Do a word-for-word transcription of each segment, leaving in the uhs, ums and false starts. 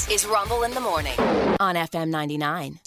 This is Rumble in the Morning on F M ninety-nine.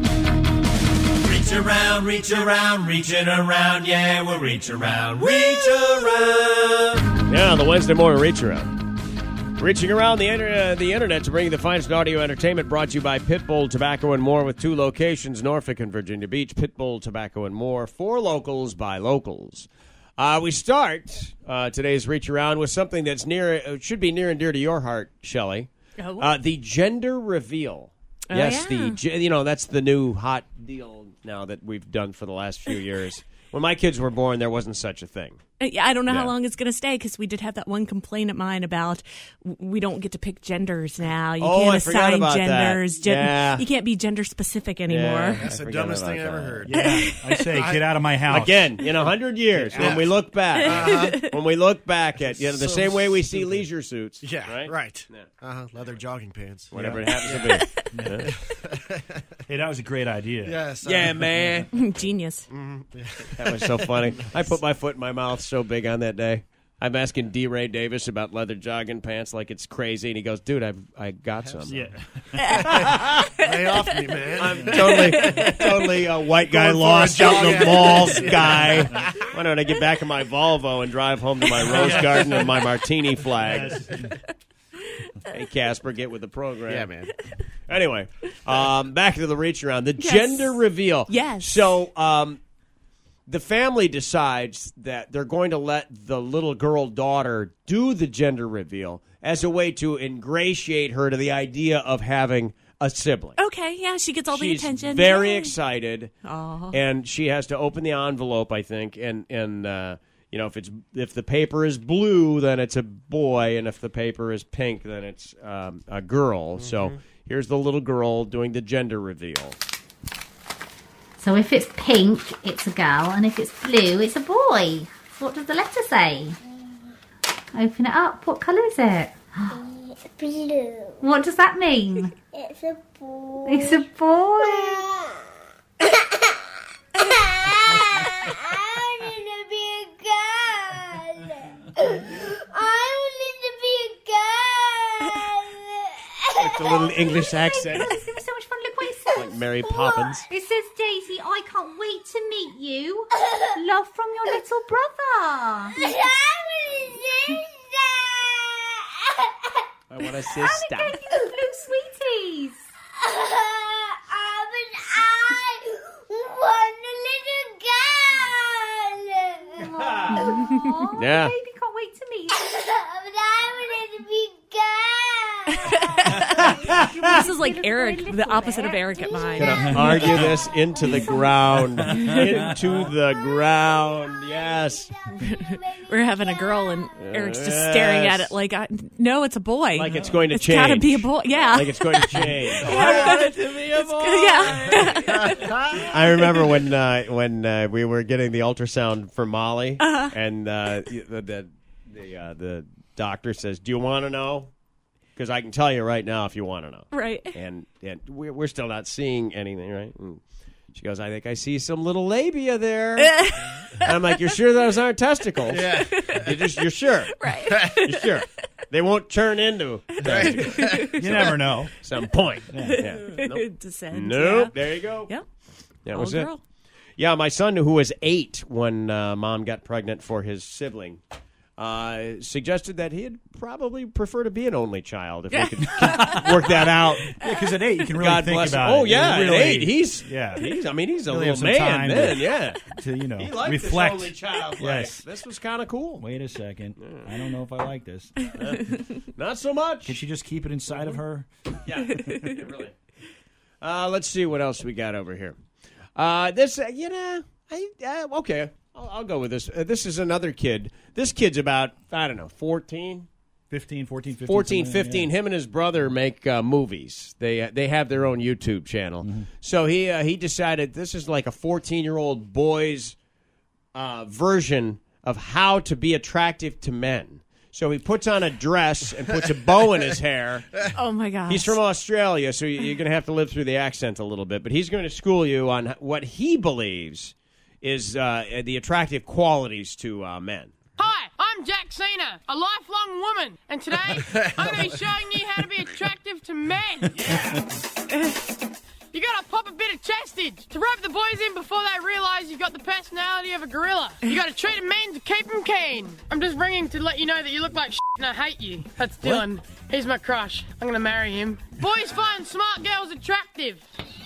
Reach around, reach around, reaching around, yeah, we'll reach around, reach around. Yeah, the Wednesday morning reach around. Reaching around the, inter- uh, the internet to bring you the finest audio entertainment, brought to you by Pitbull Tobacco and More, with two locations, Norfolk and Virginia Beach. Pitbull Tobacco and More, for locals by locals. Uh, we start uh, today's reach around with something that's near, uh, should be near and dear to your heart, Shelley. Oh. Uh, the gender reveal. Oh, yes, yeah. the you know that's the new hot deal now that we've done for the last few years. When my kids were born, there wasn't such a thing. Yeah, I don't know Yeah. how long it's going to stay, because we did have that one complaint of mine about w- we don't get to pick genders now. You Oh, can't I forgot assign about that. genders. Gen- Yeah. You can't be gender specific anymore. Yeah. That's I the forgot dumbest about thing I ever that. heard. Yeah, I say, get out of my house. Again, in a hundred years, when we look back, uh-huh. when we look back at you know the So same way we see stupid. leisure suits, Yeah, right, right. Yeah. Uh-huh. Leather jogging pants. whatever Yeah. it happens to be. Hey, that was a great idea. Yes. uh, Yeah, man, Genius. that was so funny. I put my foot in my mouth so big on that day. I'm asking D. Ray Davis about leather jogging pants like it's crazy, and he goes, "Dude, I've I got some." Yeah. Lay off me, man. I'm totally, totally a white guy Going for a lost out in the jog. malls guy. Why don't I get back in my Volvo and drive home to my rose garden and my martini flag? Hey, Casper, get with the program. Yeah, man. Anyway, um, back to the reach around. The Yes. gender reveal. Yes. So um, the family decides that they're going to let the little girl daughter do the gender reveal as a way to ingratiate her to the idea of having a sibling. Okay, yeah, she gets all the She's attention. very Yay. excited, Aw. and she has to open the envelope, I think, and and uh, you know if it's if the paper is blue, then it's a boy, and if the paper is pink, then it's um, a girl. Mm-hmm. So here's the little girl doing the gender reveal. So if it's pink, it's a girl, and if it's blue, it's a boy. So what does the letter say? Open it up. What colour is it? Blue. What does that mean? It's a boy. It's a boy. I want to be a girl. I want to be a girl. It's a little English accent, It's going to be so much fun. Look what it says. like Mary Poppins. It says, Daisy, I can't wait to meet you. Love from your little brother. I want to say I want to say And it stop. gave you the blue sweeties. I want a little girl. Aww, Yeah. baby can't wait to meet you. But I want to be This is like Eric, the opposite of Eric at mine. Gonna argue this into the ground, into the ground. Yes, We're having a girl, and Eric's just staring at it like, I, no, it's a boy. like it's going to It's change. got to be a boy. Yeah. Like it's going to change. I want it to be a boy. Yeah. I remember when uh, when uh, we were getting the ultrasound for Molly, Uh-huh. and uh, the the the, uh, the doctor says, "Do you want to know?" Because I can tell you right now if you want to know. Right. And and we're we're still not seeing anything, right? And she goes, "I think I see some little labia there." And I'm like, "You're sure those aren't testicles? Yeah. You're just you're sure? Right. You're sure they won't turn into testicles You never know. at some point?" Yeah. Nope. Descend. Nope. There you go. Yeah. Yep. That All was it. girl. Yeah, my son, who was eight when uh, mom got pregnant for his sibling, uh, suggested that he'd probably prefer to be an only child if we could work that out. Yeah, because at eight, you can really God think bless about him. it. Oh, yeah, You at really, eight, he's, yeah. he's, I mean, he's a Really have little some man time then, to- yeah. to, you know, He liked reflect. this only child Yes. life. This was kind of cool. Wait a second. I don't know if I like this. Not so much. Can she just keep it inside of her? Yeah, yeah, really. Uh, let's see what else we got over here. Uh, this, uh, you know, I, uh, okay, I'll, I'll go with this. Uh, this is another kid. This kid's about, I don't know, fourteen? fifteen, fourteen, fifteen. fourteen, something, fifteen. yeah. Him and his brother make uh, movies. They uh, they have their own YouTube channel. Mm-hmm. So he uh, he decided this is like a fourteen-year-old boy's uh, version of how to be attractive to men. So he puts on a dress and puts a bow in his hair. Oh, my gosh. He's from Australia, so you're going to have to live through the accent a little bit. But he's going to school you on what he believes is uh, the attractive qualities to uh, men. Hi, I'm Jack Cena, a lifelong woman, and today I'm going to be showing you how to be attractive to men. You gotta pop a bit of chestage to rope the boys in before they realise you've got the personality of a gorilla. You gotta treat them mean to keep them keen. I'm just ringing to let you know that you look like shit and I hate you. That's Dylan. He's my crush. I'm gonna marry him. Boys find smart girls attractive.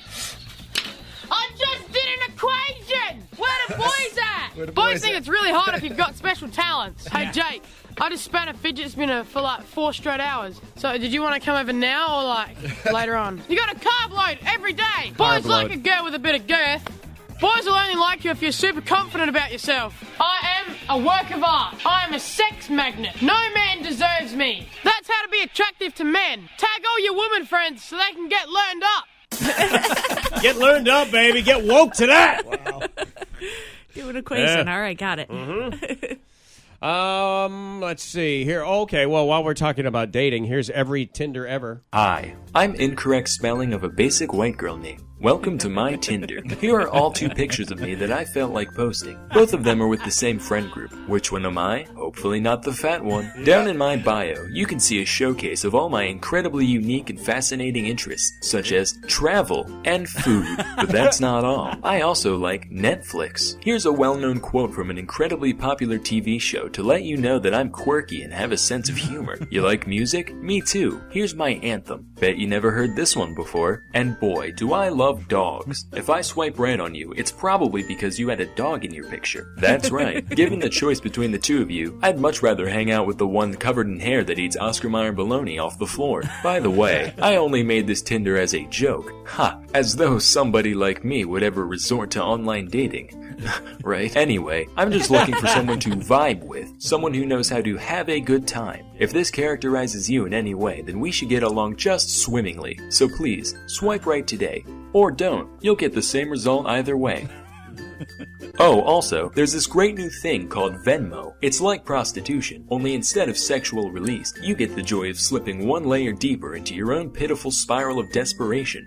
I just did an equation! Where the boys at? Where the boys boys think at? it's really hard if you've got special talents. Hey, Jake, I just span a fidget spinner for like four straight hours. So did you want to come over now or like later on? You got a carb load every day. Boys Carb like load. a girl with a bit of girth. Boys will only like you if you're super confident about yourself. I am a work of art. I am a sex magnet. No man deserves me. That's how to be attractive to men. Tag all your woman friends so they can get learned up. Get learned up, baby. Get woke to that. Wow. Do an equation. Yeah. All right, got it. Mm-hmm. um, let's see here. Okay, well, while we're talking about dating, here's every Tinder ever. Hi, I'm incorrect spelling of a basic white girl name. Welcome to my Tinder. Here are all two pictures of me that I felt like posting. Both of them are with the same friend group. Which one am I? Hopefully not the fat one. Down in my bio, you can see a showcase of all my incredibly unique and fascinating interests, such as travel and food. But that's not all. I also like Netflix. Here's a well-known quote from an incredibly popular T V show to let you know that I'm quirky and have a sense of humor. You like music? Me too. Here's my anthem. Bet you never heard this one before. And boy, do I love dogs. If I swipe right on you, it's probably because you had a dog in your picture. That's right. Given the choice between the two of you, I'd much rather hang out with the one covered in hair that eats Oscar Mayer bologna off the floor. By the way, I only made this Tinder as a joke. Ha! As though somebody like me would ever resort to online dating. Right? Anyway, I'm just looking for someone to vibe with, someone who knows how to have a good time. If this characterizes you in any way, then we should get along just swimmingly. So please, swipe right today. Or don't. You'll get the same result either way. Oh, also, there's this great new thing called Venmo. It's like prostitution, only instead of sexual release, you get the joy of slipping one layer deeper into your own pitiful spiral of desperation.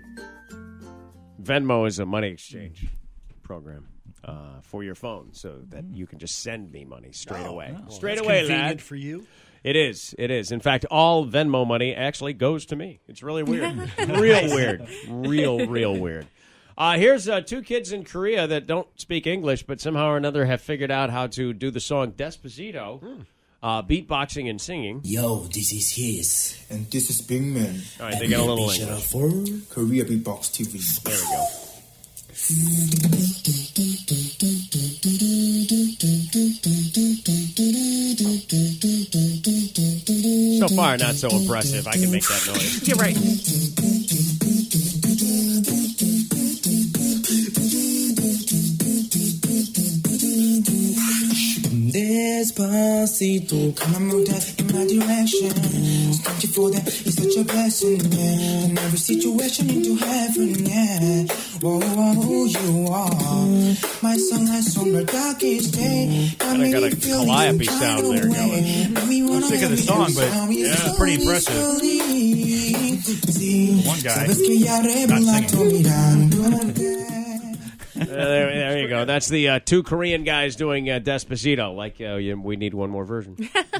Venmo is a money exchange program uh, for your phone, so that you can just send me money straight Oh, away. wow. Straight That's away, convenient lad. for you. It is. It is. In fact, all Venmo money actually goes to me. It's really weird. Real weird. Real, real weird. Uh, here's uh, two kids in Korea that don't speak English, but somehow or another have figured out how to do the song Despacito, hmm. uh, beatboxing and singing. Yo, this is his. And this is Big Man. All right, they got a little Shout out English. for Korea Beatbox T V. There we go. So far, not so impressive. I can make that noise. You're right. Despacito, come and move that in my direction. Thank you for that, it's such a blessing, yeah. In every situation into heaven, yeah. Whoa, whoa, you are my sunlight on the darkest day. Kind of got a Calliope sound there going. I'm sick of the song, but yeah, it's pretty impressive. One guy not singing. Uh, there, there you go. That's the uh, two Korean guys doing uh, Despacito. Like, uh, you, we need one more version.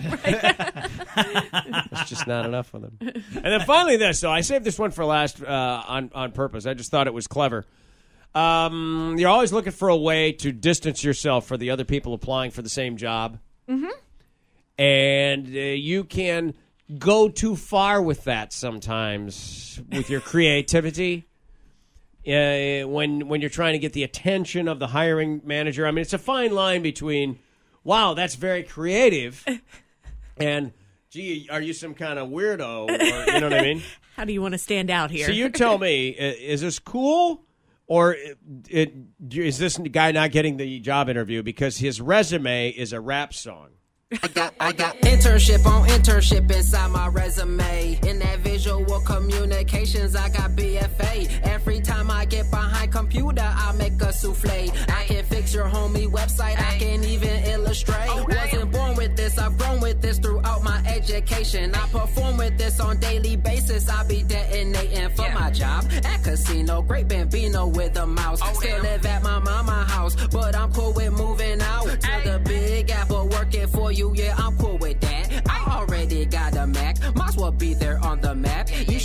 It's just not enough for them. And then finally this. So I saved this one for last uh, on, on purpose. I just thought it was clever. Um, you're always looking for a way to distance yourself for the other people applying for the same job. Mm-hmm. And uh, you can go too far with that sometimes with your creativity. Uh, when when you're trying to get the attention of the hiring manager. I mean, it's a fine line between, wow, that's very creative, and, gee, are you some kind of weirdo? Or, you know what I mean? How do you want to stand out here? So you tell me, is this cool, or it, it, is this guy not getting the job interview because his resume is a rap song? I got, I got internship on internship inside my resume. In that visual communications, I got B F A. Every time I get behind computer, I make a souffle. I can fix your homie website, I can even illustrate. Wasn't born with this, I've grown with this throughout my education. I perform with this on daily basis, I be detonating for my job. At casino, great Bambino with a mouse. Still live at my mama house, but I'm cool with moving out to the Big Apple, working for you, yeah, I'm cool with that. I already got a Mac, might as well be there on the map. You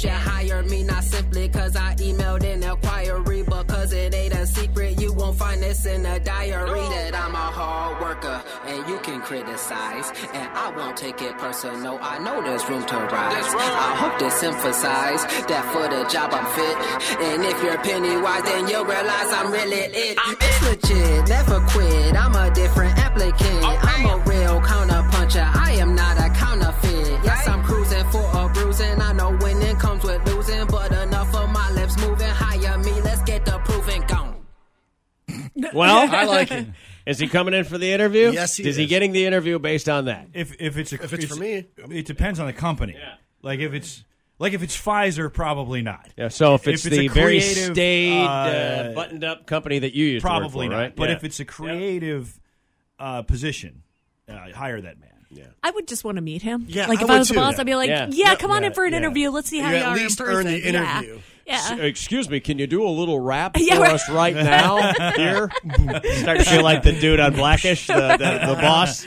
should hire me, not simply cause I emailed in inquiry, but cause it ain't a secret. You won't find this in a diary. That I'm a hard worker, and you can criticize, and I won't take it personal. I know there's room to rise. I hope this emphasize that for the job I'm fit, and if you're penny wise, then you'll realize I'm really it. It's legit, never quit. I'm a different applicant. I'm a real counter puncher. I am not a counterfeit. Yes, I'm cruising for a bruising. I know winning comes with losing, but enough of my lips moving. Hire me, let's get the proving gone. Well, I like it. Is he coming in for the interview? Yes, he is. Is he getting the interview based on that? If if it's a, If it's for me. it depends on the company. Yeah. Like if it's like if it's Pfizer, probably not. Yeah, so if it's If it's the a very creative, staid, uh, uh, buttoned-up company that you used Probably to work for, not. right? But Yeah. if it's a creative uh, position, uh, hire that man. Yeah. I would just want to meet him. Yeah, like I if I would was the too. boss, I'd be like, Yeah. yeah, Yeah. come on in Yeah. for an Yeah. interview. Let's see how You you, at are least in earn person. the interview. Yeah. S- yeah. Excuse me, can you do a little rap Yeah, for right. us right now here? Start to feel like the dude on Blackish, the, the, the boss.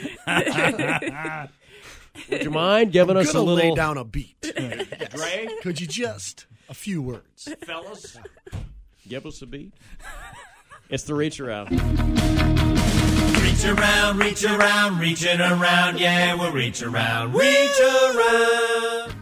Would you mind giving I'm us a gonna little... lay down a beat. Dre? Could you just a few words? Fellas, give us a beat. It's the reach around. Reach around, reach around, reaching around, yeah, we'll reach around, reach around.